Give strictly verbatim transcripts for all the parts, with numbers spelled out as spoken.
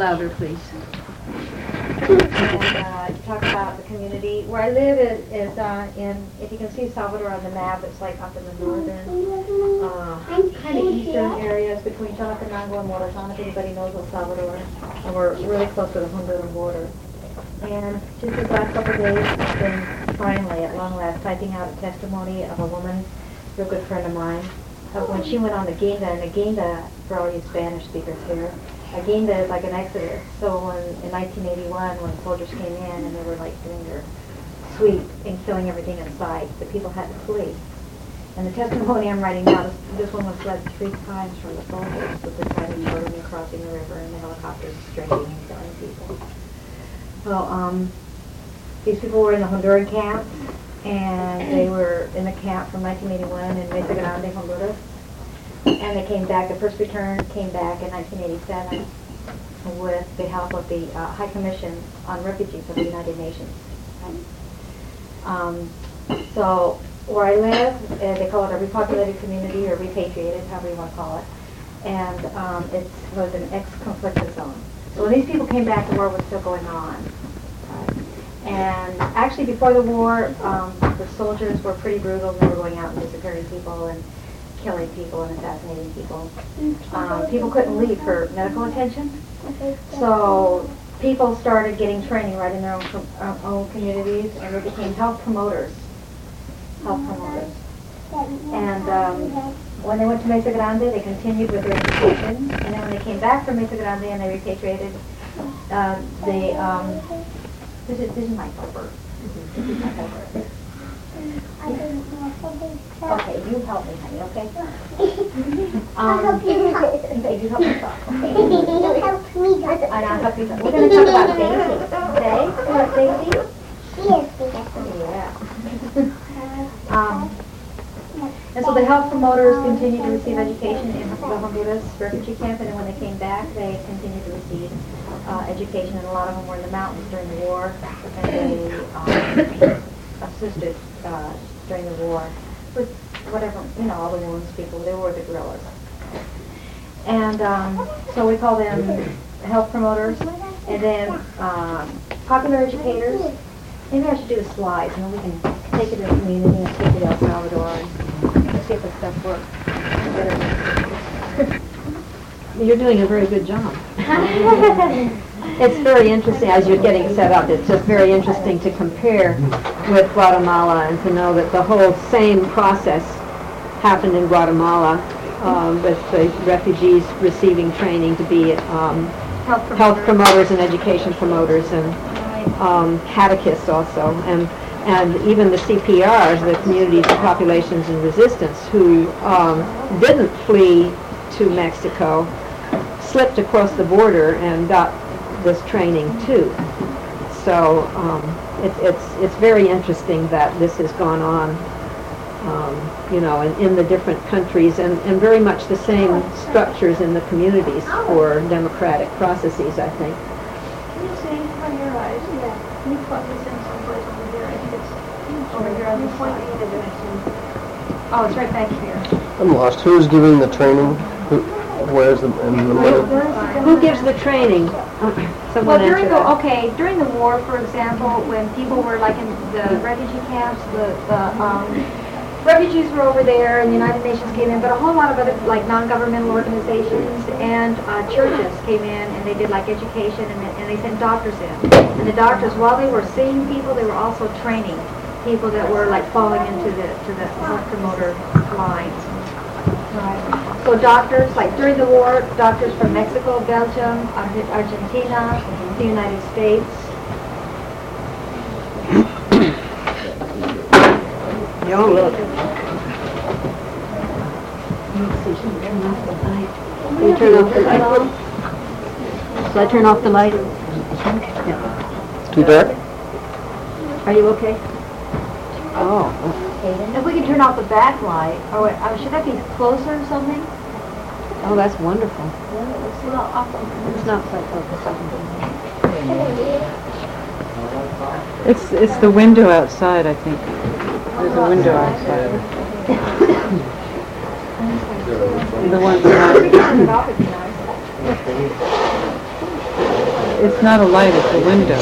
louder, please. And uh, talk about the community. Where I live is, is uh, in, if you can see Salvador on the map, it's like up in the northern, uh, kind of eastern areas between Chalatenango and Morazan, if anybody knows El Salvador. And we're really close to the Honduran border. And just these last couple of days, I've been finally, at long last, typing out a testimony of a woman, a real good friend of mine, of when she went on the Guinda, and the Guinda, for all you Spanish speakers here, a Guinda is like an exodus. So when, in nineteen eighty-one, when soldiers came in and they were like doing their sweep and killing everything in sight, the people had to flee. And the testimony I'm writing now, this, this one was led three times from the soldiers, with the fighting children and crossing the river and the helicopters striking and killing people. Well, um, these people were in the Honduran camp, and they were in the camp from nineteen eighty-one in Mesa Grande, Honduras. And they came back, the first return came back in nineteen eighty-seven with the help of the uh, High Commission on Refugees of the United Nations. Um, so where I live, uh, they call it a repopulated community or repatriated, however you want to call it. And um, it was an ex-conflicted zone. So when these people came back, the war was still going on. Right? And actually before the war, um, the soldiers were pretty brutal. They were going out and disappearing people and killing people and assassinating people. Um, people couldn't leave for medical attention. So people started getting training right in their own, com uh, own communities, and they became health promoters. Health promoters. And um, when they went to Mesa Grande, they continued with their education. And then when they came back from Mesa Grande and they repatriated, uh, they, um, this is, this is my helper. This is my helper. Okay, you help me, honey, okay? Um, I'll help you talk. Okay, you help me talk, okay? You help me talk. And I'll help you talk. We're going to talk about Daisy, okay? What, Daisy? Yes, yeah. um, and so the health promoters continued to receive education in the Honduras refugee camp, and then when they came back, they continued to receive uh, education, and a lot of them were in the mountains during the war, and they um, assisted uh, during the war with whatever, you know, all the wounds people, they were the guerrillas. And um, so we call them health promoters, and then um, popular educators. Maybe I should do the slides, and then we can take it to the community and take it to El Salvador and see if the stuff works. You're doing a very good job. It's very interesting as you're getting set up. It's just very interesting to compare with Guatemala and to know that the whole same process happened in Guatemala um, with the refugees receiving training to be um, Health promoters. health promoters and education promoters and um, catechists also. And, and even the C P Rs, the Communities of Populations in Resistance, who um, didn't flee to Mexico, slipped across the border and got this training too. So um, it, it's it's very interesting that this has gone on, um, you know, in, in the different countries, and, and very much the same structures in the communities for democratic processes, I think. Can you see on your eyes? Yeah. Can you plug this in someplace over here? I think it's over here on the side. Oh, it's right back here. I'm lost. Who's giving the training? Who, where's the, and the money? Who gives the training? Someone Well, during answer the, that. okay, during the war, for example, when people were like in the refugee camps, the, the um, refugees were over there and the United Nations came in, but a whole lot of other like non-governmental organizations and uh, churches came in and they did like education, and, and they sent doctors in. And the doctors, while they were seeing people, they were also training people that were like falling into the, to the health promoter lines. Right. So doctors, like during the war, doctors from Mexico, Belgium, Arge- Argentina, the United States. Don't look. Can you turn off the light? Shall I turn off the light? Yeah. It's too dark? Are you okay? Oh. If we can turn off the backlight, or what, uh, should that be closer or something? Oh, that's wonderful. It's a little off. It's not quite focused. It's it's the window outside, I think. There's a window outside. The one behind. Turn it off would be nice. It's not a light, it's a window.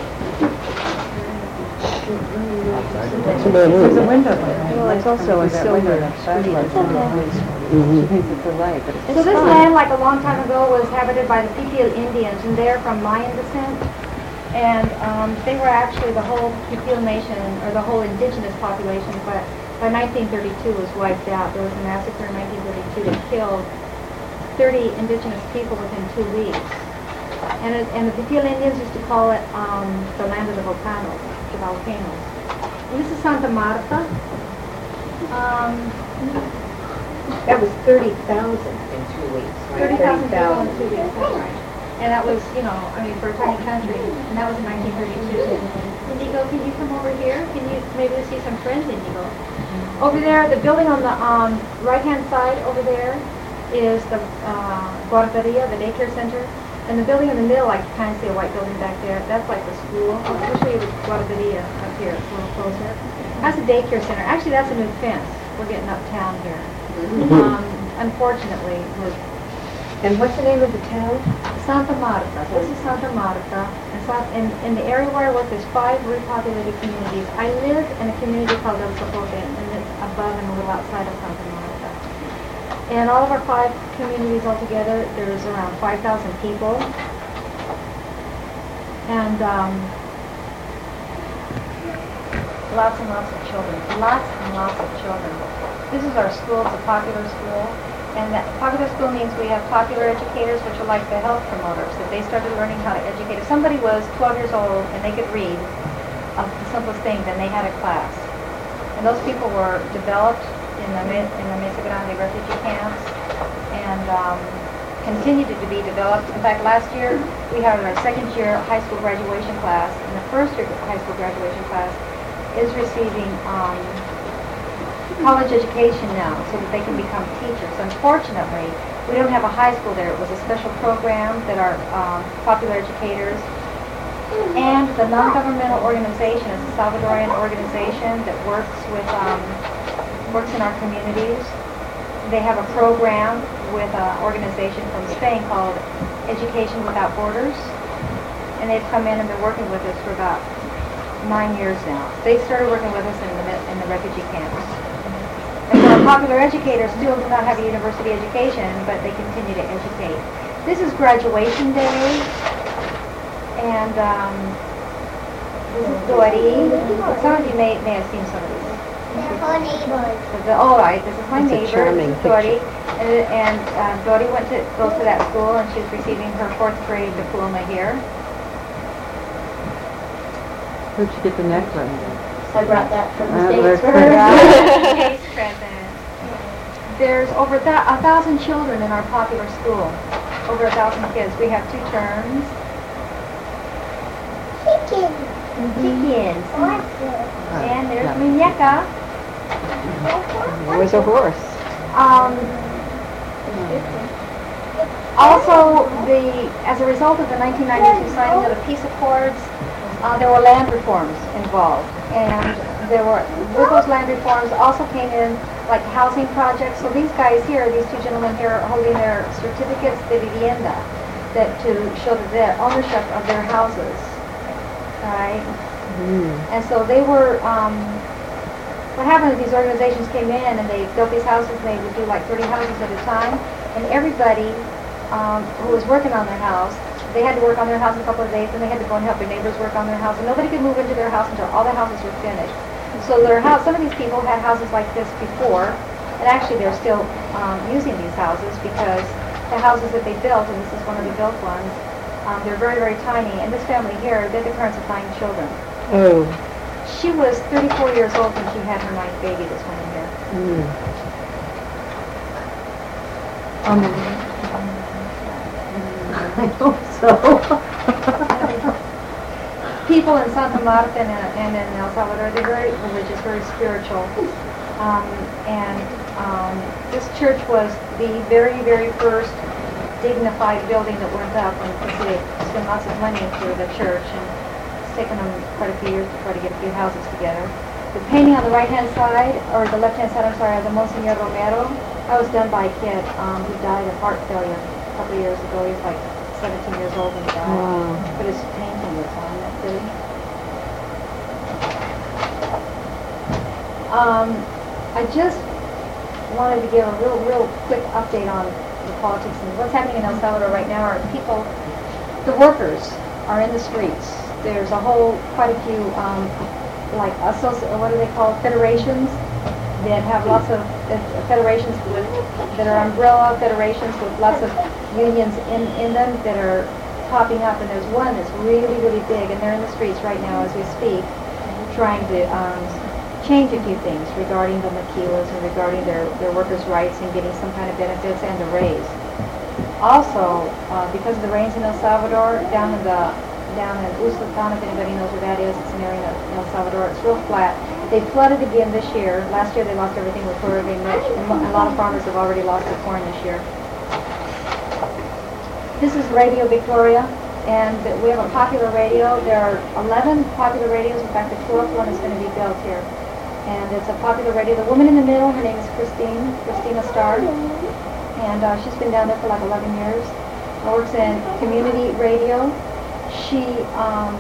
What's the matter? There's a window there. Well, it's also a silver screen. She thinks it's a light, but it's So this land, like a long time ago, was inhabited by the Pipil Indians, and they're from Mayan descent. And um, they were actually the whole Pipil nation, or the whole indigenous population, but by nineteen thirty-two was wiped out. There was a massacre in nineteen thirty-two that killed thirty indigenous people within two weeks. And, it, and the Pipil Indians used to call it um, the land of the volcanoes, the volcanoes. And this is Santa Marta. Um, That was thirty thousand in two weeks, right? thirty thousand people in two weeks, that's right. And that was, you know, I mean, for a tiny country, and that was in nineteen thirty-two. Indigo, can you come over here? Can you maybe see some friends, Indigo? Over there, the building on the um, right-hand side over there is the uh, guarderia, the daycare center. And the building in the middle, like you kind of see a white building back there, that's like the school. I'll I'll show you the guarderia up here, it's a little closer. That's the daycare center. Actually, that's a new fence. We're getting uptown here. Um, unfortunately, with And what's the name of the town? Santa Marta. This is Santa Marta. And so, in, in the area where I work, there's five repopulated communities. I live in a community called El Zapote, and it's above and a little outside of Santa Marta. And all of our five communities altogether, there's around five thousand people. And um, lots and lots of children. Lots and lots of children. This is our school. It's a popular school. And that popular school means we have popular educators, which are like the health promoters, that they started learning how to educate. If somebody was twelve years old and they could read, uh, the simplest thing, then they had a class. And those people were developed in the, Me- in the Mesa Grande refugee camps and um, continued to be developed. In fact, last year we had our second year high school graduation class, and the first year high school graduation class is receiving um, college education now so that they can become teachers. Unfortunately, we don't have a high school there. It was a special program that our um, popular educators and the non-governmental organization is a Salvadorian organization that works with um, works in our communities. They have a program with an organization from Spain called Education Without Borders, and they've come in and been working with us for about nine years now. They started working with us in the in the refugee camps. And so our popular educators still do not have a university education, but they continue to educate. This is graduation day, and um, this is Dori. Some of you may, may have seen some of these. The, oh, right, this is my It's a neighbor, charming this is Dori. And, and uh, Dori went to, goes to that school, and she's receiving her fourth grade diploma here. Where'd you get the necklace? I brought that from Uh, the let's States. put it out. Case present. There's over th- a thousand children in our popular school. Over a thousand kids. We have two terms. Chickens. Chickens. And there's Yeah. Muñeca. There was a horse. Um, also, the as a result of the nineteen ninety-two signing of the peace accords, uh, there were land reforms involved, and there were with those land reforms also came in like housing projects. So these guys here, these two gentlemen here, are holding their certificates de vivienda, that to show that their ownership of their houses, right? Mm. And so they were. Um, What happened is these organizations came in and they built these houses, and they would do like thirty houses at a time, and everybody um, who was working on their house, they had to work on their house a couple of days, and they had to go and help their neighbors work on their house, and nobody could move into their house until all their houses were finished. So their house, some of these people had houses like this before, and actually they're still um, using these houses because the houses that they built, and this is one of the built ones, um, they're very, very tiny, and this family here, they're the parents of nine children. Oh. She was thirty-four years old when she had her ninth baby, this woman here. Mm. Um, I hope so. People in Santa Marta and, and in El Salvador, they're very religious, very spiritual. Um, and um, this church was the very, very first dignified building that went up, and they spent lots of money into the church. And it's taken them quite a few years to try to get a few houses together. The painting on the right-hand side, or the left-hand side, I'm sorry, of the Monsignor Romero, that was done by a kid um, who died of heart failure a couple of years ago. He was like seventeen years old when he died. Wow. But his painting was on that too. Um, I just wanted to give a real, real quick update on the politics and what's happening in El Salvador right now. Are people, the workers are in the streets. There's a whole, quite a few, um, like, associ- what do they call, federations that have lots of uh, federations with, that are umbrella federations with lots of unions in, in them that are popping up. And there's one that's really, really big, and they're in the streets right now as we speak, trying to um, change a few things regarding the maquilas and regarding their, their workers' rights and getting some kind of benefits and a raise. Also, uh, because of the rains in El Salvador, down in the down in Usulután, if anybody knows where that is, it's an area in El Salvador, it's real flat. They flooded again this year. Last year they lost everything with Hurricane Mitch, and a lot of farmers have already lost their corn this year. This is Radio Victoria, and we have a popular radio. There are eleven popular radios. In fact, the twelfth one is going to be built here. And it's a popular radio. The woman in the middle, her name is Christine, Christina Starr. And uh, she's been down there for like eleven years. Works in community radio. She um,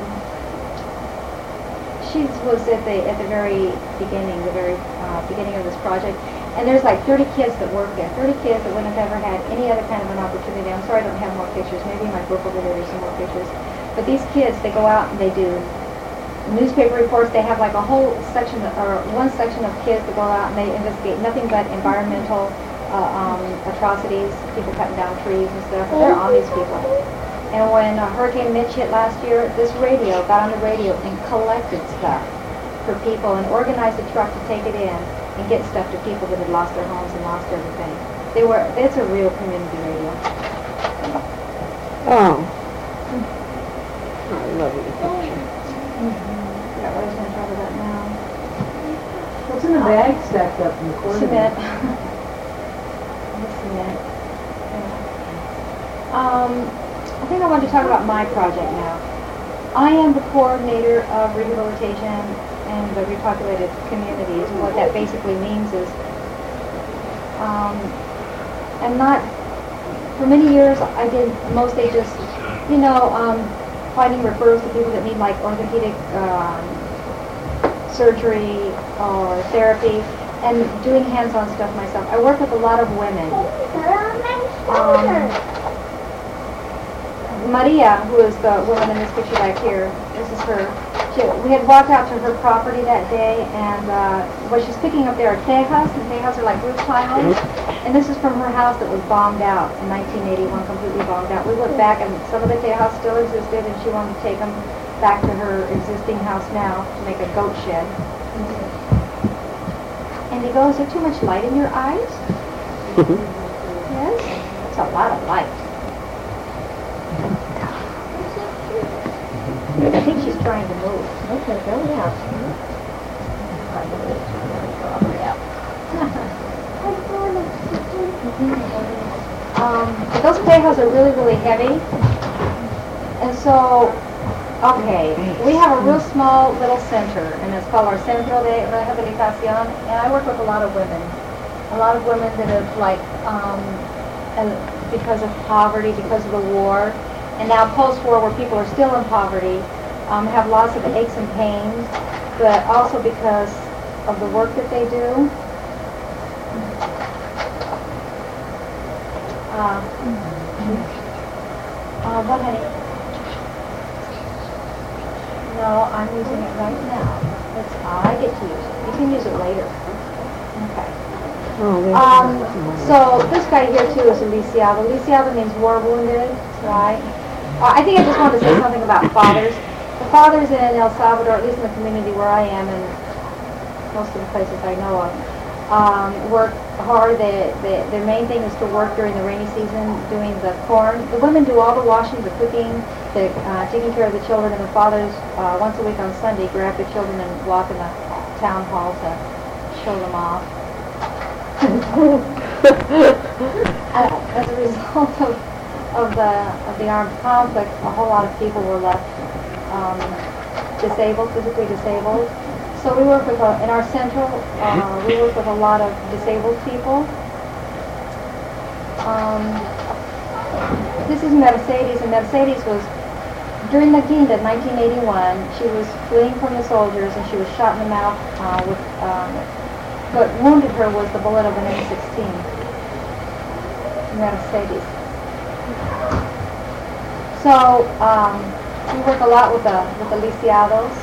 she was at the at the very beginning, the very uh, beginning of this project. And there's like thirty kids that work there. thirty kids that wouldn't have ever had any other kind of an opportunity. I'm sorry I don't have more pictures. Maybe in my book over there there's some more pictures. But these kids, they go out and they do newspaper reports. They have like a whole section, or one section of kids that go out and they investigate nothing but environmental uh, um, atrocities, people cutting down trees and stuff. And they're on these people. And when uh, Hurricane Mitch hit last year, this radio got on the radio and collected stuff for people and organized a truck to take it in and get stuff to people that had lost their homes and lost everything. They were, it's a real community radio. Oh. I love your picture. Yeah, what I was going to talk about now. What's in the bag stacked up in the corner? Cement. Cement. Yeah. Um, I think I wanted to talk about my project now. I am the coordinator of rehabilitation and the repopulated communities. And what that basically means is, um, I'm not, for many years I did mostly just, you know, um, finding referrals to people that need like orthopedic um, surgery or therapy, and doing hands-on stuff myself. I work with a lot of women. Um, Maria, who is the woman in this picture back here, this is her. She, we had walked out to her property that day, and uh, what she's picking up there are tejas, and tejas are like roof tiles. And this is from her house that was bombed out in nineteen eighty-one, completely bombed out. We went back, and some of the tejas still existed, and she wanted to take them back to her existing house now to make a goat shed. And he goes, is there too much light in your eyes? Yes? It's a lot of light. I think she's trying to move. Okay, go now. um, but those tejas are really, really heavy. And so, okay, we have a real small little center, and it's called our Centro de Rehabilitación, and I work with a lot of women. A lot of women that have, like, um, and because of poverty, because of the war, and now post-war where people are still in poverty, um, have lots of aches and pains, but also because of the work that they do. Uh, uh, what, honey? No, I'm using it right now. It's, I get to use it. You can use it later. Okay. Oh, there's Um, so this guy here too is a lisiado. Lisiado means war wounded, right? Uh, I think I just wanted to say something about fathers. The fathers in El Salvador, at least in the community where I am and most of the places I know of, um, work hard. They, they, their main thing is to work during the rainy season doing the corn. The women do all the washing, the cooking, the uh, taking care of the children, and the fathers uh, once a week on Sunday grab the children and walk in the town hall to show them off. As a result of, of the of the armed conflict, a whole lot of people were left um, disabled, physically disabled. So we work with a, in our central, uh, we work with a lot of disabled people. Um, this is Mercedes, and Mercedes was, during the Guinda in nineteen eighty-one, she was fleeing from the soldiers and she was shot in the mouth uh, with, um, what wounded her was the bullet of an M sixteen. Mercedes. So, um, we work a lot with the, with the lisiados.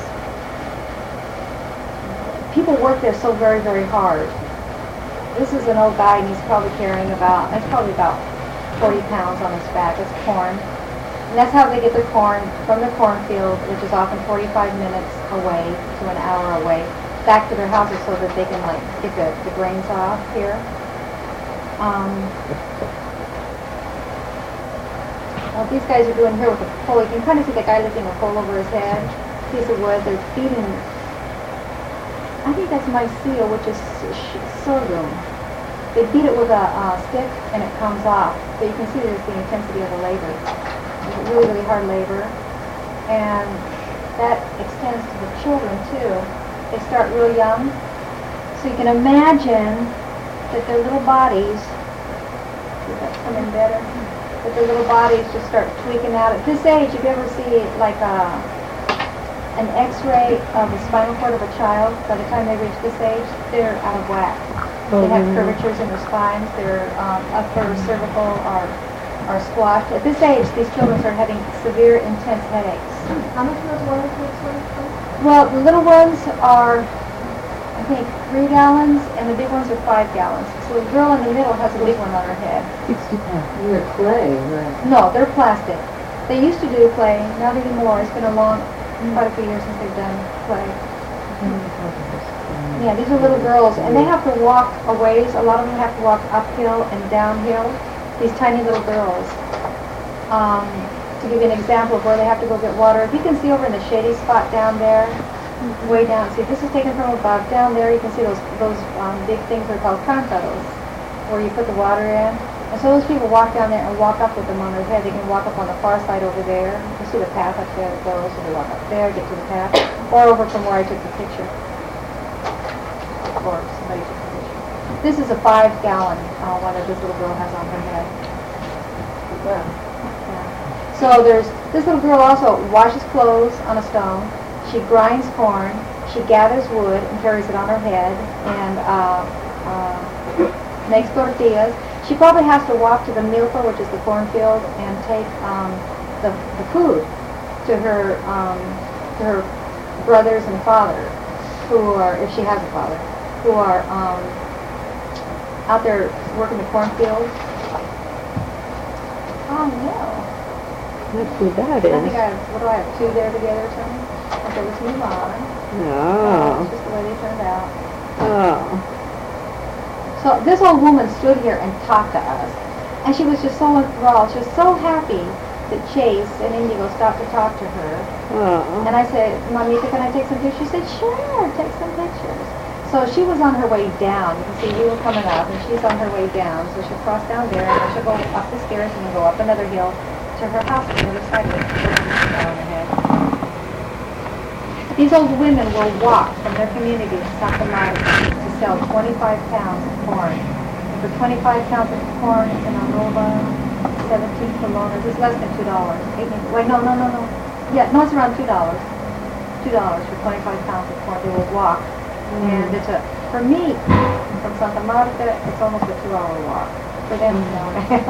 People work there so very, very hard. This is an old guy and he's probably carrying about, it's probably about forty pounds on his back. It's corn. And that's how they get their corn from the cornfield, which is often forty-five minutes away to an hour away, back to their houses so that they can like get the, the grains off here. Um, what these guys are doing here with the pole, you can kind of see the guy lifting a pole over his head, piece of wood. They're feeding, I think that's mycea, which is sh- sorghum. They beat it with a uh, stick and it comes off. So you can see there's the intensity of the labor. It's really, really hard labor. And that extends to the children too. They start real young. So you can imagine that their little bodies, does that come in better? That their little bodies just start tweaking out. At this age, if you ever see like a, an x-ray of the spinal cord of a child, by the time they reach this age, they're out of whack. They have curvatures in their spines, their um, upper cervical are, are squashed. At this age, these children start having severe, intense headaches. How much does water take for? Well, the little ones are, I think, three gallons, and the big ones are five gallons. So the girl in the middle has a big one on her head. Sixty pounds. You're clay, right? No, they're plastic. They used to do clay, not anymore. It's been a long, quite a few years since they've done clay. Yeah, these are little girls, and they have to walk a ways. A lot of them have to walk uphill and downhill. These tiny little girls. Um, to give you an example of where they have to go get water, if you can see over in the shady spot down there, way down. See, this is taken from above. Down there, you can see those those um, big things are called cántaros, where you put the water in. And so those people walk down there and walk up with them on their head. They can walk up on the far side over there. You see the path up there that goes, so they walk up there, get to the path, or over from where I took the picture. Or somebody took the picture. This is a five gallon uh, one that this little girl has on her head. Yeah. So there's, this little girl also washes clothes on a stone. She grinds corn. She gathers wood and carries it on her head and uh, uh, makes tortillas. She probably has to walk to the milpa, which is the cornfield, and take um, the, the food to her um, to her brothers and father, who are, if she has a father, who are um, out there working the cornfield. Oh no! That's who that I think is. I have, what do I have, two there together or something? Okay, let's move on. Oh. That's just the way they turned out. Oh. So this old woman stood here and talked to us, and she was just so enthralled. She was so happy that Chase and Indigo stopped to talk to her. Oh. And I said, Mamita, can I take some pictures? She said, sure, take some pictures. So she was on her way down. You can see we were coming up, and she's on her way down. So she'll cross down there, and then she'll go up the stairs and then go up another hill to her house on the other side of it. On her head. These old women will walk from their community in Santa Marta to sell twenty-five pounds of corn. And for twenty-five pounds of corn in Aruba, seventeen colones, it's less than two dollars. Wait, no, no, no, no. Yeah, no, it's around two dollars. two dollars for twenty-five pounds of corn. They will walk. Mm. And it's a, for me, from Santa Marta, it's almost a two-hour walk. For them, no.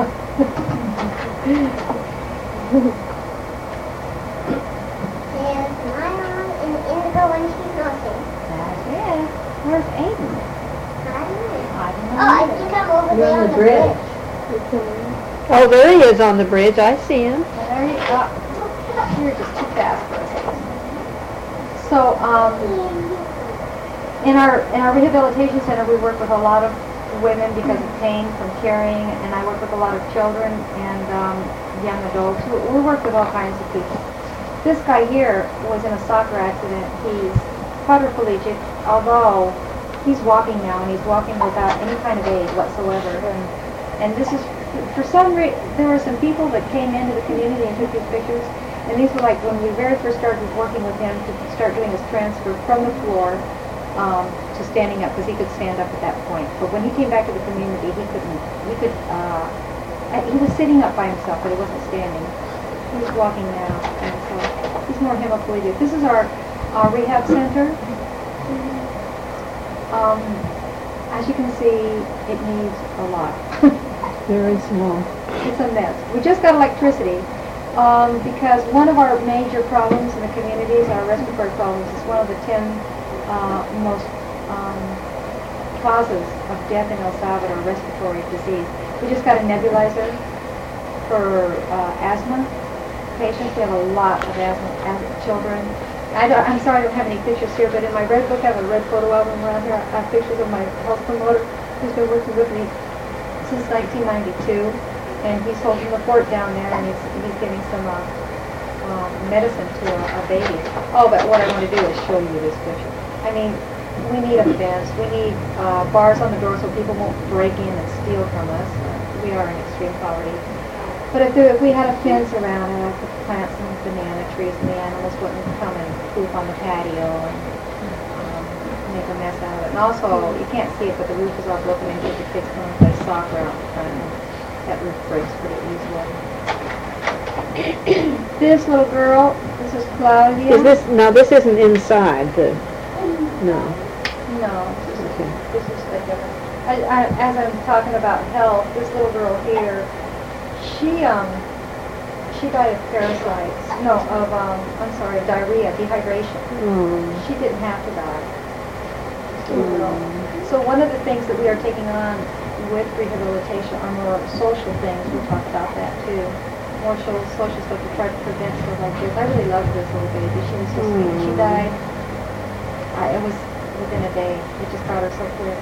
There's Nylon and Indigo and she's nothing. That's it. Where's Aiden? I don't know. I don't know. Oh, I think I'm over You're there on the bridge. Oh, there he is on the bridge. I see him. There you go. You're just too fast for us. So, um, in our in our rehabilitation center, we work with a lot of women because of pain from carrying, and I work with a lot of children and um, young adults. We, we work with all kinds of people. This guy here was in a soccer accident. He's quadriplegic, although he's walking now, and he's walking without any kind of aid whatsoever. And and this is, for some reason, there were some people that came into the community and took these pictures, and these were like when we very first started working with him to start doing his transfer from the floor um, to standing up, because he could stand up at that point. But when he came back to the community, he couldn't, he could, uh, uh, he was sitting up by himself, but he wasn't standing. He's walking now, and so he's more hemiplegic. This is our, our rehab center. Um, as you can see, it needs a lot. Very small. It's a mess. We just got electricity um, because one of our major problems in the community is our respiratory problems. It's one of the ten uh, most um, causes of death in El Salvador, respiratory disease. We just got a nebulizer for uh, asthma patients. We have a lot of asthma, asthma children. I don't, I'm sorry I don't have any pictures here, but in my red book I have a red photo album around here. I have pictures of my health promoter who's been working with me since nineteen ninety-two, and he's holding the fort down there, and he's, he's giving some uh, um, medicine to a, a baby. Oh, but what I want to do is show you this picture. I mean, we need a fence. We need uh, bars on the door so people won't break in and steal from us. Uh, we are in extreme poverty. But if, there, if we had a fence around it, I could plant some banana trees, and the animals wouldn't come and poop on the patio and um, make a mess out of it. And also, you can't see it, but the roof is all broken in because the kids come and play soccer out in front, and that roof breaks pretty easily. This little girl, this is Claudia. Is this, now this isn't inside the, no. No, this is, this is a different. I, I, as I'm talking about health, this little girl here, she um, she died of parasites. No, of um, I'm sorry, diarrhea, dehydration. Mm. She didn't have to die. This little girl. So one of the things that we are taking on with rehabilitation are more social things. We'll talk about that too. More social, social stuff to try to prevent stuff like this. I really loved this little baby. She was so sweet. She died. I, it was within a day. It just got her so quick.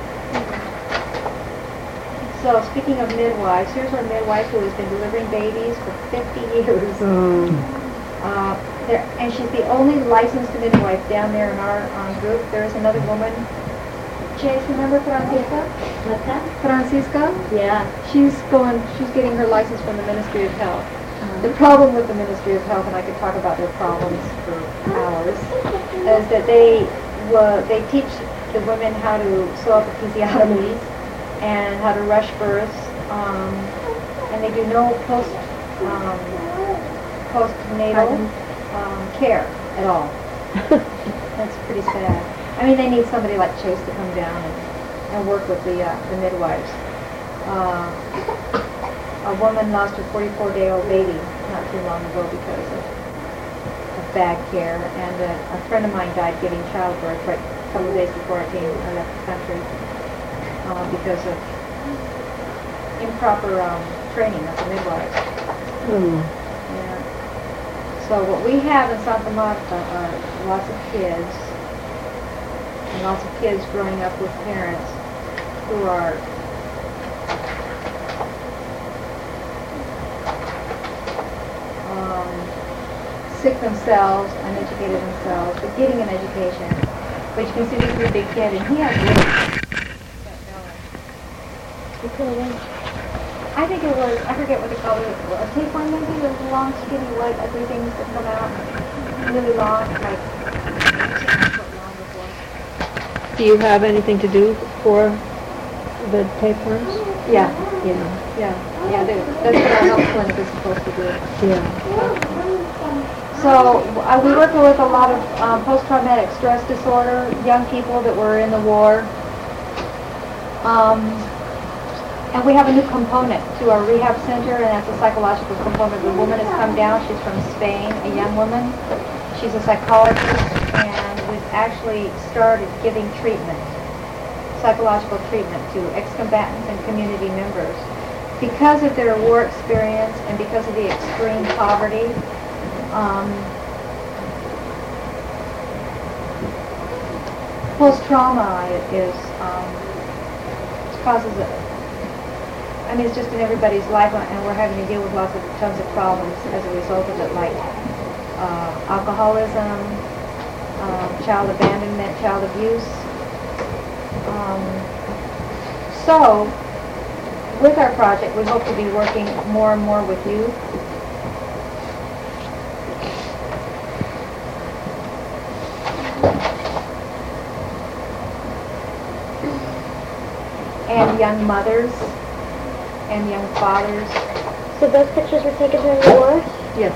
So speaking of midwives, here's our midwife who has been delivering babies for fifty years. Mm. Uh, there, and she's the only licensed midwife down there in our um, group. There is another woman. Chase, remember Francisca? What's that? Francisca? Yeah. She's going. She's getting her license from the Ministry of Health. The problem with the Ministry of Health, and I could talk about their problems for hours, is that they uh, they teach the women how to sew up episiotomies and how to rush births, um, and they do no post um, postnatal um, care at all. That's pretty sad. I mean, they need somebody like Chase to come down and, and work with the uh, the midwives. Uh, a woman lost her forty-four day old baby not too long ago because of, of bad care, and a, a friend of mine died giving childbirth right a couple of days before I came I left the country uh, because of improper um, training of the midwives. Mm. Yeah. So what we have in Santa Marta are lots of kids, and lots of kids growing up with parents who are um, sick themselves, uneducated themselves, but getting an education. But you can see this is a big kid, and he has really I think it was, I forget what they call it, a tapeworm maybe, those long, skinny, white, ugly things that come out, really long, like six foot long before. Do you have anything to do for the tapeworms? Yeah, Yeah. yeah, yeah, they- that's what our health clinic is supposed to do. Yeah. So uh, we work with a lot of um, post-traumatic stress disorder, young people that were in the war. Um, and we have a new component to our rehab center, and that's a psychological component. The woman has come down. She's from Spain, a young woman. She's a psychologist, and we've actually started giving treatment, psychological treatment to ex-combatants and community members. Because of their war experience and because of the extreme poverty, um, post-trauma is, um, causes a, I mean, it's just in everybody's life, and we're having to deal with lots of tons of problems as a result of it, like uh, alcoholism, um, child abandonment, child abuse. Um, so, with our project, we hope to be working more and more with youth. And young mothers and young fathers So those pictures were taken during the war? Yes.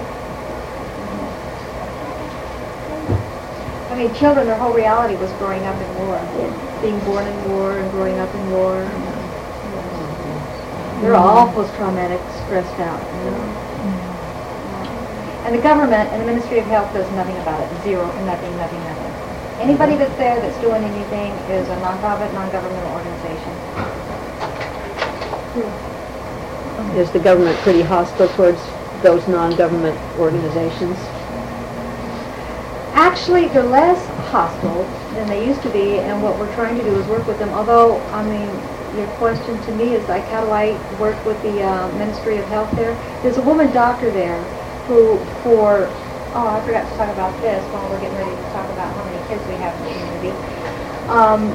I mean, children, their whole reality was growing up in war. Being born in war and growing up in war. They're all post-traumatic, stressed out, you know. And the government and the Ministry of Health does nothing about it. Zero, nothing, nothing, nothing. Anybody that's there that's doing anything is a non-profit, non-governmental organization. Is the government pretty hostile towards those non-government organizations? Actually, they're less hostile than they used to be, and what we're trying to do is work with them. Although, I mean, your question to me is like, how do I work with the uh, Ministry of Health there? There's a woman doctor there who, for, oh, I forgot to talk about this while we're getting ready to talk about how many kids we have in the community. Um,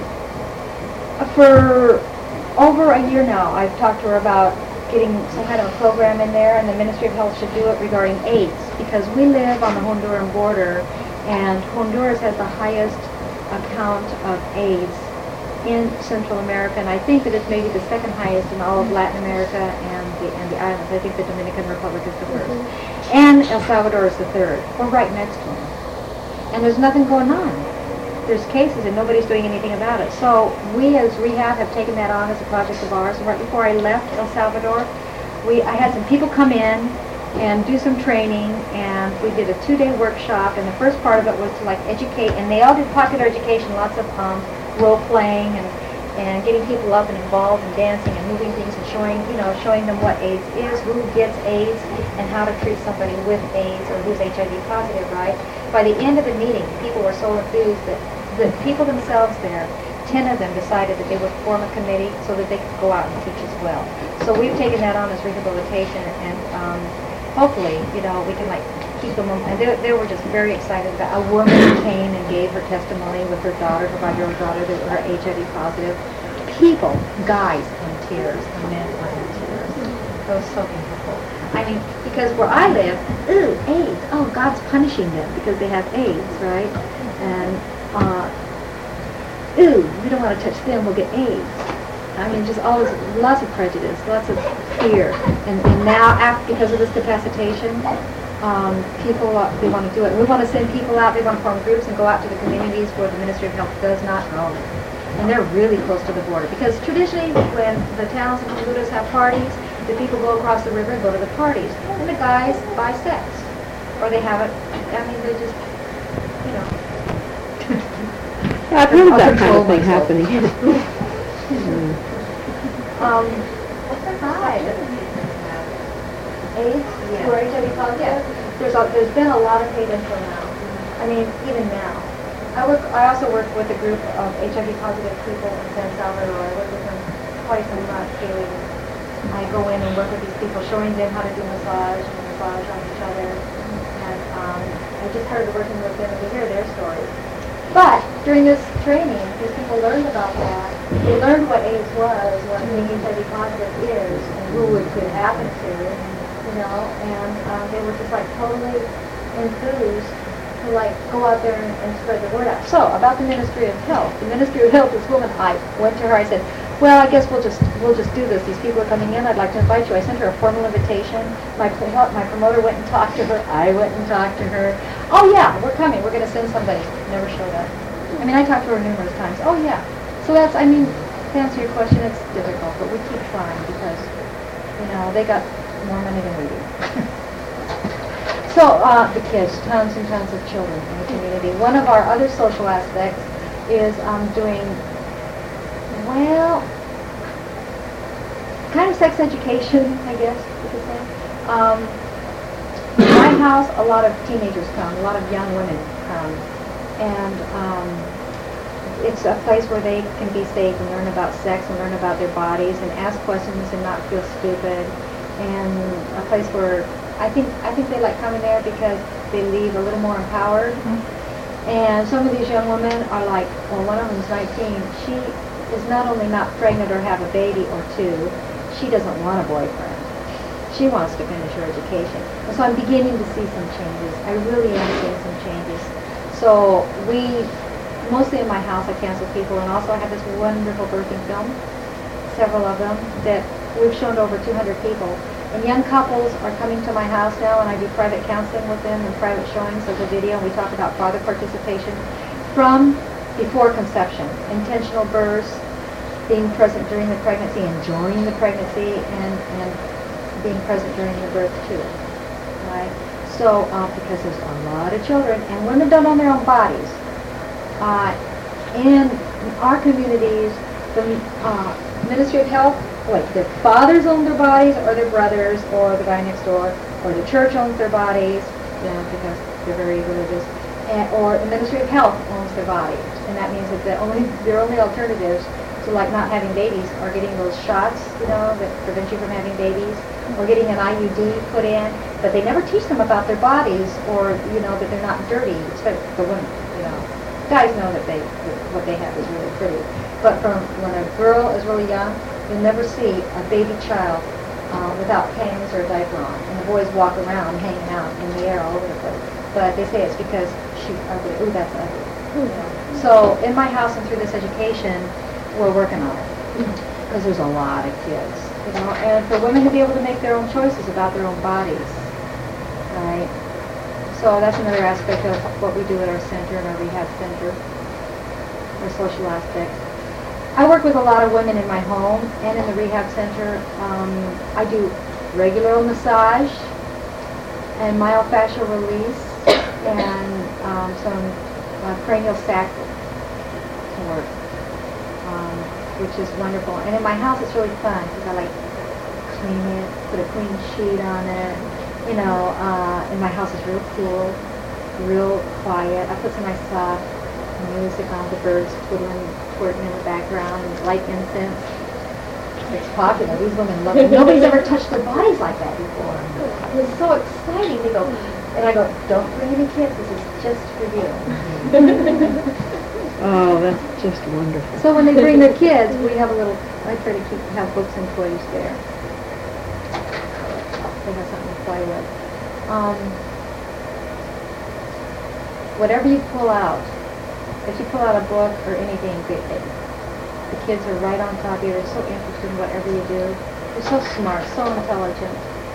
for over a year now, I've talked to her about getting some kind of a program in there, and the Ministry of Health should do it regarding AIDS, because we live on the Honduran border, and Honduras has the highest account of AIDS in Central America, and I think that it's maybe the second highest in all of Latin America and the, and the islands. I think the Dominican Republic is the first. Mm-hmm. And El Salvador is the third. We're right next to them. And there's nothing going on. There's cases and nobody's doing anything about it. So we as Rehab have taken that on as a project of ours. And right before I left El Salvador, we I had some people come in and do some training, and we did a two-day workshop, and the first part of it was to like educate, and they all did popular education, lots of um, role-playing and, and getting people up and involved and dancing and moving things and showing, you know, showing them what AIDS is, who gets AIDS, and how to treat somebody with AIDS or who's H I V positive, right? By the end of the meeting, people were so enthused that the people themselves there, ten of them decided that they would form a committee so that they could go out and teach as well. So we've taken that on as rehabilitation, and um, hopefully, you know, we can like keep them, and they, they were just very excited about. A woman came and gave her testimony with her daughter, her five-year-old daughter, that were H I V positive. People, guys in tears, the men were in tears. It was so beautiful. I mean, because where I live, ooh, AIDS, oh, God's punishing them because they have AIDS, right? And, uh, ooh, we don't want to touch them, we'll get AIDS. I mean, just always lots of prejudice, lots of fear. And, and now, after, because of this capacitation, um, people, uh, they want to do it. We want to send people out, they want to form groups and go out to the communities where the Ministry of Health does not roam. And they're really close to the border. Because traditionally, when the towns and Honduras have parties, the people go across the river and go to the parties. And the guys buy sex. Or they have it, I mean, they just, you know. I've heard of that kind of thing happening. Um, what's that side? AIDS? Yeah. For H I V positive? Yeah. There's, a, there's been a lot of hate until now. I mean, even now. I work. I also work with a group of H I V positive people in San Salvador. I work with them twice a month daily. I go in and work with these people, showing them how to do massage and massage on each other. And um, I just started working with them to hear their stories. But during this training, these people learned about that. They learned what AIDS was, what being H I V positive is, and who it could happen to, you know, and um, they were just like totally enthused to like go out there and, and spread the word out. So about the Ministry of Health, the Ministry of Health, this woman, I went to her, I said, well, I guess we'll just we'll just do this. These people are coming in. I'd like to invite you. I sent her a formal invitation. My my promoter went and talked to her. I went and talked to her. Oh yeah, we're coming. We're going to send somebody. Never showed up. I mean, I talked to her numerous times. Oh yeah. So that's, I mean, to answer your question, it's difficult, but we keep trying because, you know, they got more money than we do. So uh, the kids, tons and tons of children in the community. One of our other social aspects is um, doing. Well, kind of sex education, I guess you could say. Um, in my house, a lot of teenagers come, a lot of young women come, and um, it's a place where they can be safe and learn about sex and learn about their bodies and ask questions and not feel stupid, and a place where I think I think they like coming there because they leave a little more empowered. Mm-hmm. And some of these young women are like, well, one of them's nineteen. She is not only not pregnant or have a baby or two, she doesn't want a boyfriend. She wants to finish her education. And so I'm beginning to see some changes. I really am seeing some changes. So we, mostly in my house, I counsel people, and also I have this wonderful birthing film, several of them, that we've shown to over two hundred people. And young couples are coming to my house now, and I do private counseling with them and private showings of the video, and we talk about father participation from before conception, intentional births, being present during the pregnancy, enjoying the pregnancy, and, and being present during the birth too, right? So, uh, because there's a lot of children, and women don't own their own bodies. Uh, in our communities, the uh, Ministry of Health, like their fathers own their bodies, or their brothers, or the guy next door, or the church owns their bodies, you know, because they're very religious, and, or the Ministry of Health owns their bodies, and that means that the only their only alternatives to like not having babies are getting those shots, you know, that prevent you from having babies, or getting an I U D put in, but they never teach them about their bodies, or you know that they're not dirty, except the women, you know. Guys know that they that what they have is really pretty, but from when a girl is really young, you'll never see a baby child uh, without panties or a diaper on, and the boys walk around hanging out in the air all over the place. But they say it's because she's ugly. Ooh, that's ugly. You know? So in my house and through this education, we're working on it because there's a lot of kids, you know, and for women to be able to make their own choices about their own bodies, right? So that's another aspect of what we do at our center and our rehab center, our social aspects. I work with a lot of women in my home and in the rehab center. Um, I do regular massage and myofascial release and um, some uh, cranial sac work, um, which is wonderful. And in my house, it's really fun because I like clean it, put a clean sheet on it. You know, uh, and my house is real cool, real quiet. I put some nice soft music on, the birds twittering, twerking in the background, and light incense. It's popular. These women love it. Nobody's ever touched their bodies like that before. It's so exciting. They go, and I go, don't bring any kids. This is just for you. Oh, that's just wonderful. So when they bring their kids, we have a little, I try to keep, have books and toys there. They have something to play with. Um, whatever you pull out, if you pull out a book or anything, they, they, the kids are right on top of you. They're so interested in whatever you do. They're so smart, so intelligent.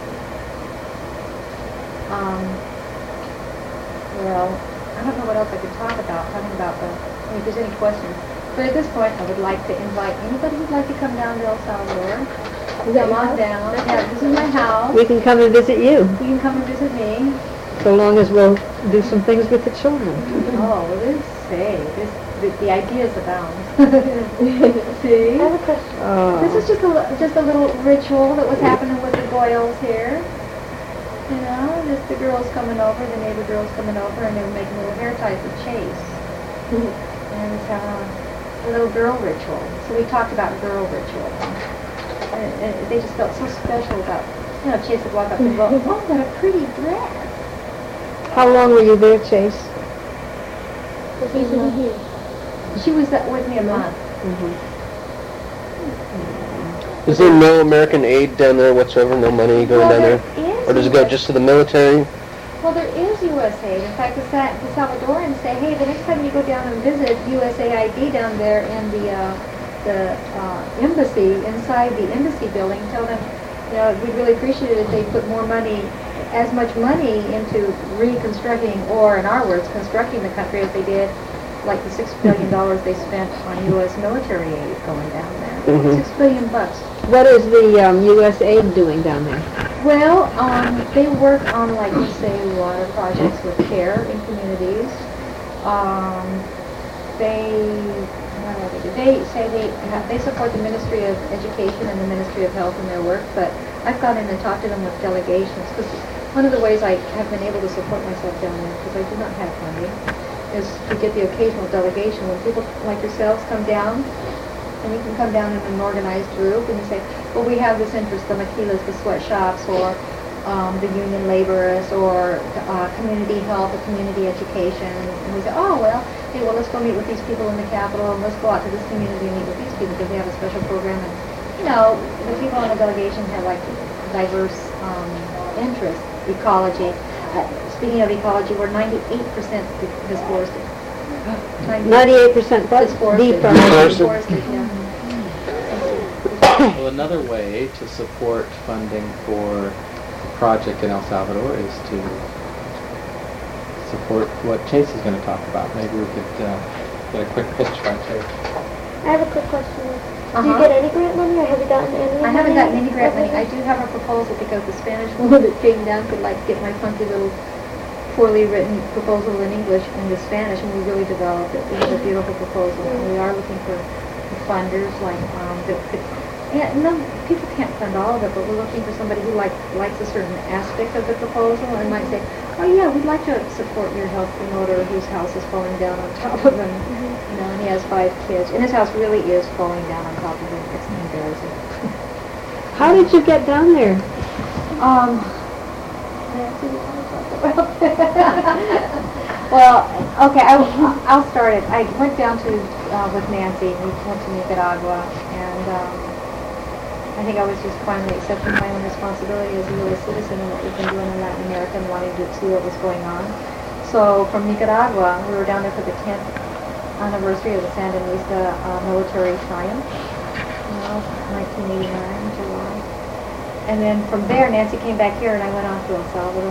Um, well, I don't know what else I could talk about, talking about the, I mean, if there's any questions. But at this point, I would like to invite anybody who'd like to come down to El Salvador. Come on down. Yeah, this is my house. We can come and visit you, You can come and visit me. so long as we'll do some things with the children. Oh, well, this say this the, the ideas abound. See? I have a question. Oh. This is just a li- just a little ritual that was happening with the Goyles here. You know, just the girls coming over, the neighbor girls coming over, and they were making little hair ties with Chase. And it's uh, a little girl ritual. So we talked about girl ritual. And, and they just felt so special about, you know, Chase would walk up and go, oh, what a pretty dress. How long were you there, Chase? He's not here. She was uh, with me a month. Is there no American aid down there whatsoever? No money going Well, down there there? is Or does it go U S just to the military? Well, there is U S A I D. In fact, the, Sa- the Salvadorans say, hey, the next time you go down and visit U S A I D down there in the uh, the uh, embassy, inside the embassy building, tell them, you know, we'd really appreciate it if they put more money, as much money into reconstructing, or in our words, constructing the country as they did, like the six billion dollars they spent on U S military aid going down there. Mhm. Six billion bucks. What is the um, U S A I D doing down there? Well, um, they work on, like you say, water projects with care in communities. Um, they, what do they do? They say they have, they support the Ministry of Education and the Ministry of Health in their work, but I've gone in and talked to them with delegations, because one of the ways I have been able to support myself down there, because I do not have funding, is to get the occasional delegation. When people like yourselves come down, and you can come down in an organized group and you say, well, we have this interest, the maquilas, the sweatshops, or um, the union laborists, or uh, community health, or community education. And we say, oh, well, hey, well, let's go meet with these people in the Capitol, and let's go out to this community and meet with these people because they have a special program. And, you know, the people in the delegation have, like, diverse um, interests. Ecology. Uh, speaking of ecology, we're ninety-eight percent disforested. Ninety-eight percent Disforested. deforested. Deforested. Deforested, yeah. So another way to support funding for a project in El Salvador is to support what Chase is going to talk about. Maybe we could uh, get a quick pitch by Chase. I have a quick question. Do you Uh-huh. get any grant money, or have you gotten any? I haven't money? gotten any grant money. I do have a proposal because the Spanish woman that came down could like get my funky little poorly written proposal in English into Spanish, and we really developed it. It was a beautiful proposal, and we are looking for funders like um, that could. Yeah, no, people can't fund all of it, but we're looking for somebody who like likes a certain aspect of the proposal and might say, oh yeah, we'd like to support your health promoter whose house is falling down on top of him. You know, and he has five kids, and his house really is falling down on top of him. It's embarrassing. How did you get down there? Um, well, okay, I, I'll start it. I went down to, uh, with Nancy, we went to Nicaragua, and um, I think I was just finally accepting my own responsibility as a U S citizen and what we've been doing in Latin America and wanting to see what was going on. So from Nicaragua, we were down there for the tenth anniversary of the Sandinista uh, military triumph, you know, nineteen eighty-nine, July. And then from there, Nancy came back here, and I went off to El Salvador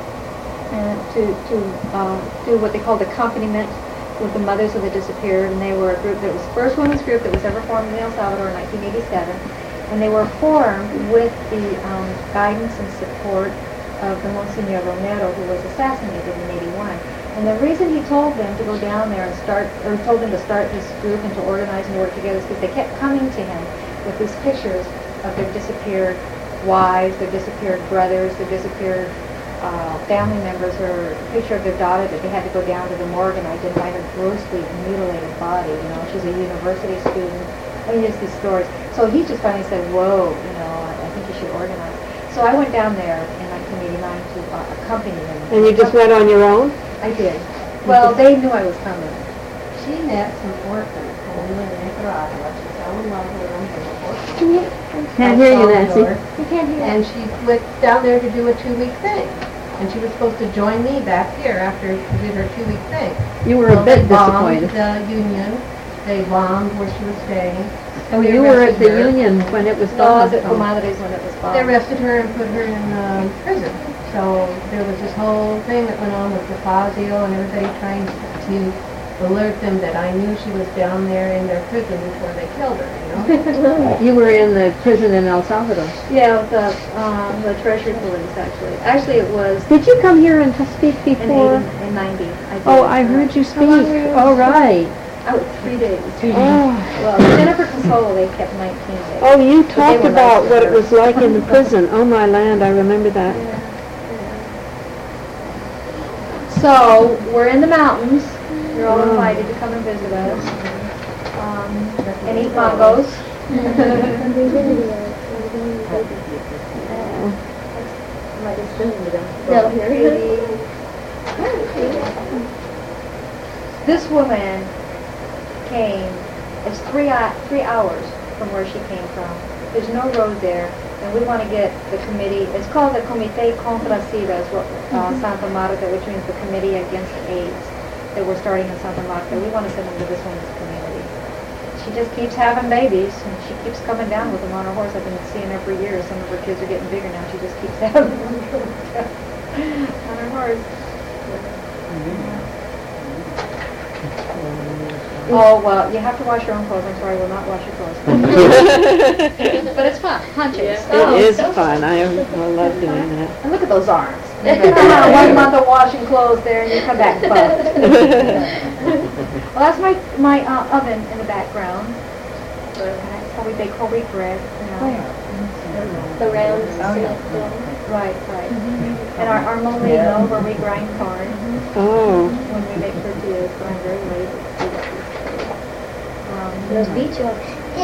and to, to uh, do what they called accompaniment with the Mothers of the Disappeared, and they were a group that was the first women's group that was ever formed in El Salvador in nineteen eighty-seven, and they were formed with the um, guidance and support of the Monsignor Romero, who was assassinated in eighty-one. And the reason he told them to go down there and start, or told them to start this group and to organize and work together is because they kept coming to him with these pictures of their disappeared wives, their disappeared brothers, their disappeared uh, family members, or a picture of their daughter that they had to go down to the morgue and identify her grossly mutilated body. You know, she's a university student. I mean, just these stories. So he just finally said, whoa, you know, I, I think you should organize. So I went down there in nineteen eighty-nine to uh, accompany them. And you just went on your own? I did. Well, they knew I was coming. She met some workers when we went to Nicaragua. She fell in love with them. They were working. Can you? Can't hear you, Nancy. You can't hear. And she went down there to do a two-week thing. And she was supposed to join me back here after she did her two-week thing. You were Well, a bit they bombed disappointed. the Union. They bombed where she was staying. Oh, They you were at arrested the her. Union when it was No, I was bombed. at Comadres when it was bombed. They arrested her and put her in um, prison. So there was this whole thing that went on with De Fazio and everybody trying to alert them that I knew she was down there in their prison before they killed her, you know? You were in the prison in El Salvador. Yeah, with the, um, the Treasury Police, actually. Actually, it was Did you come here and to speak in before? eighty, in ninety. I did. Oh, I heard you speak. Oh, right. Oh, three days. Oh. Well, Jennifer Consola, they kept nineteen days. Oh, you But they talked were about nice what to it her. was like in the prison. Oh, my land, I remember that. Yeah, yeah. So, we're in the mountains. You're all Wow. invited to come and visit us. Um, and eat mangos. No, maybe. This woman came, it's three, hou- three hours from where she came from. There's no road there, and we want to get the committee, it's called the Comité contra SIDA, is what, uh, Santa Marta, which means the Committee Against AIDS, that we're starting in Santa Marta. We want to send them to this woman's community. She just keeps having babies, and she keeps coming down with them on her horse. I've been seeing her for years. Some of her kids are getting bigger now. She just keeps having them on her horse. Oh, well, you have to wash your own clothes. I'm sorry, I will not wash your clothes. But it's fun, hunching. It is fun. I I love doing that. And look at those arms. One month of washing clothes there, and you come back buffed. Well, that's my my uh, oven in the background. And that's how we bake whole wheat bread. You know. The round. Right, right. And our, our molino, where we grind corn Oh, when we make tortillas, so I'm very lazy to do that. Um, Those bichos.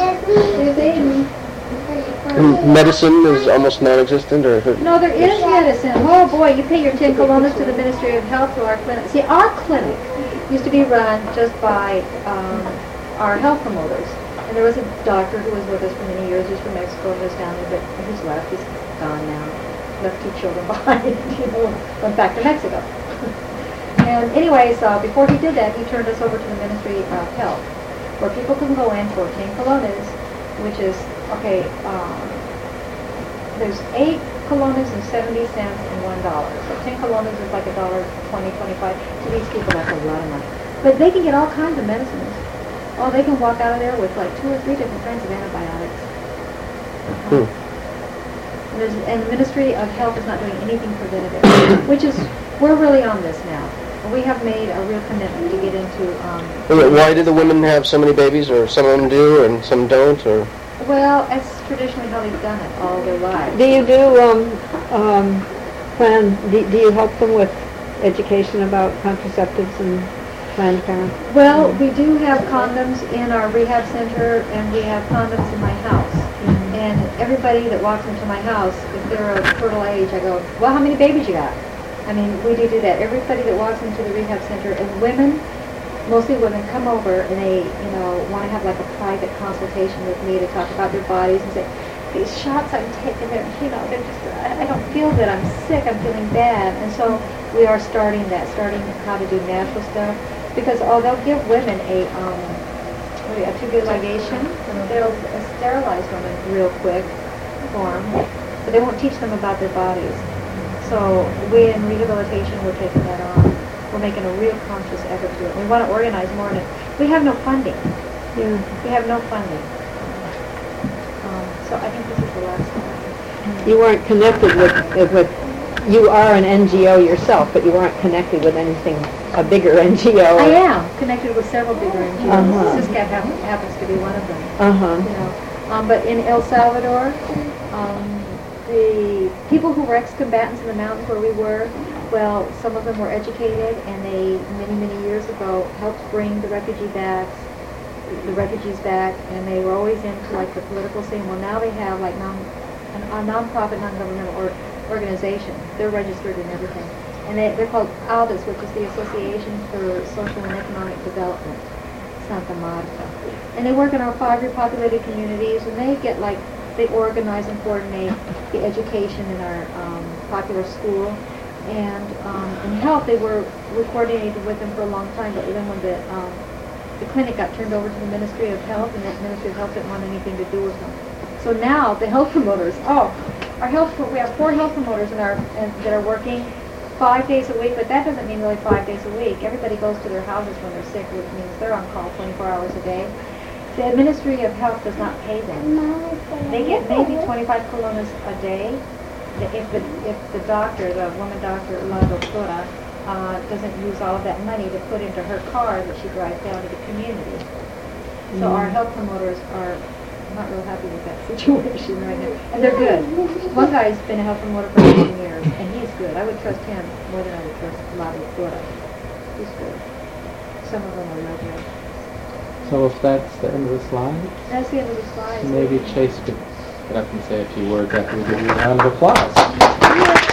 And medicine is almost non-existent, or? No, there is medicine. Oh boy, you pay your ten colones to the Ministry of Health to our clinic. See, our clinic used to be run just by um, our health promoters. And there was a doctor who was with us for many years. He's from Mexico and was down there, but he's left. He's gone now. Left two children behind, you know, went back to Mexico. And anyways, uh, before he did that, he turned us over to the Ministry of Health, where people can go in for ten colones, which is, okay, um, there's eight colones and seventy cents and one dollar. So ten colones is like a dollar twenty, twenty-five. To these people, that's a lot of money. But they can get all kinds of medicines. Oh, they can walk out of there with like two or three different kinds of antibiotics. Hmm. And there's- And the Ministry of Health is not doing anything preventative, which is, we're really on this now. We have made a real commitment to get into, um, Why do the women have so many babies, or some of them do and some don't, or? well, that's traditionally how they've done it all their lives. Do you do, um, um, plan, do, do you help them with education about contraceptives and Planned Parenthood? Well, we do have condoms in our rehab center, and we have condoms in my house. And everybody that walks into my house, if they're of fertile age, I go, well, how many babies you got? I mean, we do do that. Everybody that walks into the rehab center, and women, mostly women, come over and they, you know, want to have like a private consultation with me to talk about their bodies and say, these shots I'm taking, they're, you know, they're just, I I don't feel good, I'm sick, I'm feeling bad. And so we are starting that, starting how to do natural stuff. Because, oh, they'll give women a, um, what do you- a tubal ligation. They'll sterilize women real quick for 'em, but they won't teach them about their bodies. So we in rehabilitation, we're taking that on. We're making a real conscious effort to it. We want to organize more in it. We have no funding. Yeah. We have no funding. Um, so I think this is the last one. You weren't connected with, with, you are an N G O yourself, but you weren't connected with anything, a bigger N G O. I am connected with several bigger N G Os. Uh-huh. SISCAP happens, happens to be one of them. Uh-huh. You know, um, but in El Salvador, um, the people who were ex-combatants in the mountains where we were, well, some of them were educated, and they, many, many years ago, helped bring the refugee back, the refugees back, and they were always into like the political scene. Well, now they have like non, an, a non-profit, non-governmental or, organization. They're registered and everything, and they, they're called ALDES, which is the Association for Social and Economic Development, Santa Marta. And they work in our five repopulated communities, and they get like, they organize and coordinate the education in our um, popular school. And um, in health, they were, we coordinated with them for a long time, but then when the, um, the clinic got turned over to the Ministry of Health, and the Ministry of Health didn't want anything to do with them. So now, the health promoters, oh, our health, we have four health promoters in our, in, that are working five days a week, but that doesn't mean really five days a week. Everybody goes to their houses when they're sick, which means they're on call twenty-four hours a day. The Ministry of Health does not pay them. They get maybe twenty-five colones a day. The- If the, if the doctor, the woman doctor, La Doctora, uh, doesn't use all of that money to put into her car that she drives down to the community. So our health promoters are not real happy with that situation right now. And they're good. One guy's been a health promoter for fifteen years, and he's good. I would trust him more than I would trust La Doctora. He's good. Some of them are lovely. So if that's the end of the slide, That's the end of the slides. maybe Chase could get up and say a few words after we give you a round of applause. Yeah.